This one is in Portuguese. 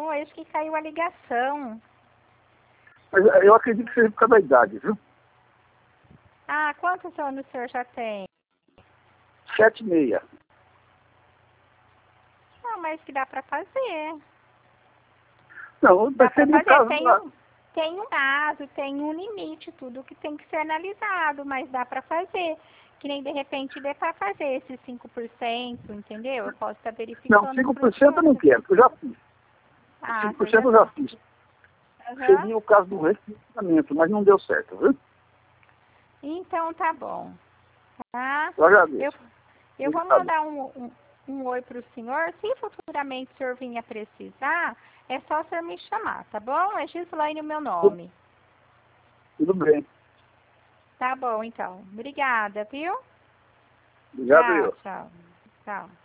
Não, acho que caiu a ligação. Mas eu acredito que seja por causa da idade, viu? Ah, quantos anos o senhor já tem? 7,6. Ah, mas que dá para fazer. Não, Dá vai para ser no fazer. caso lá. Tem um prazo, tem um limite, tudo que tem que ser analisado, mas dá para fazer. Que nem de repente dê para fazer esses 5%, entendeu? Eu posso estar Não, verificando. 5% eu não quero, eu já fiz. Ah, 5% eu já fiz. Aham. Seria o caso do refinanciamento, mas não deu certo, viu? Então tá bom. Tá? Eu agradeço. Eu vou Obrigado. mandar um oi para o senhor. Se futuramente o senhor vinha precisar, é só o senhor me chamar, tá bom? É Gislaine o meu nome. Tudo bem. Tá bom, então. Obrigada, viu? Obrigado Tchau, eu. tchau. Tchau.